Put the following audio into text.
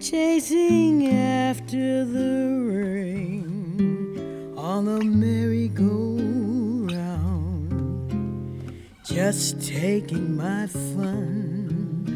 chasing after the rain on a merry-go-round, just taking my fun